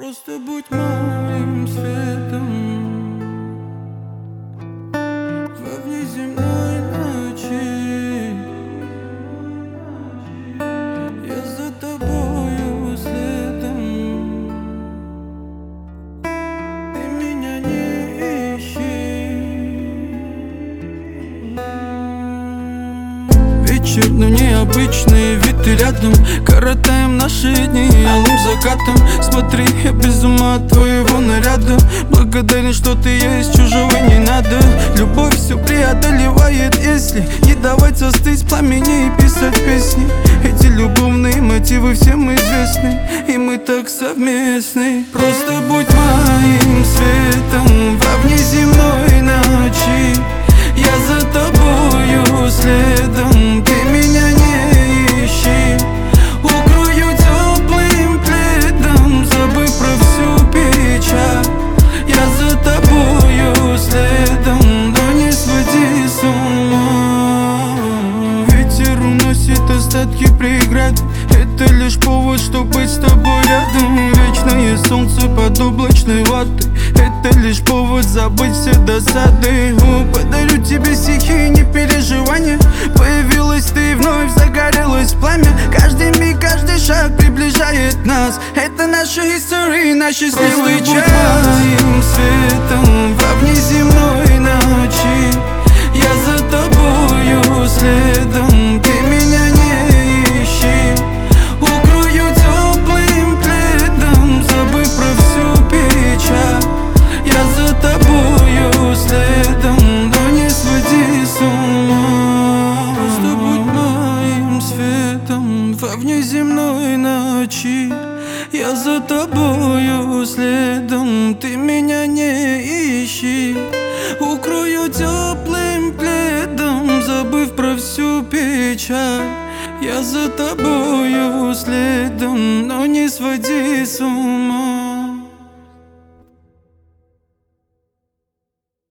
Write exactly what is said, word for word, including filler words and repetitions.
Просто будь моим светом во внеземной ночи. Я за тобою следом. Ты меня не ищи. Вечер, но необычный, ведь ты рядом. Коротаем наши дни алым закатом. Смотри, я без ума от твоего наряда. Благодарен, что ты есть, чужого не надо. Любовь все преодолевает, если не давать застыть пламени и писать песни. Эти любовные мотивы всем известны, и мы так совместны. Просто будь моим светом во внеземной ночи. Я за тобою следом, ты меня не ищи. Укрою теплым пледом, забыв про всю печаль. Я за тобою следом, но не своди с ума. Ветер уносит остатки преград. Это лишь повод, чтобы быть с тобой рядом. Вечное солнце под облачной ватой. Это лишь повод забыть все досады. О, подарю тебе стихи, не переживания. Появилась ты, вновь загорелось пламя. Каждый миг, каждый шаг приближает нас. Это наша история, наш счастливый час. Будь моим светом во внеземной ночи. Я за тобою следом, ты меня не ищи. Укрою теплым пледом, забыв про всю печаль. Я за тобою следом, но не своди с ума. Просто будь моим светом во внеземной ночи. Я за тобою следом, ты меня не ищи. Укрою теплым пледом, забыв про всю печаль. Я за тобою следом, но не своди с ума.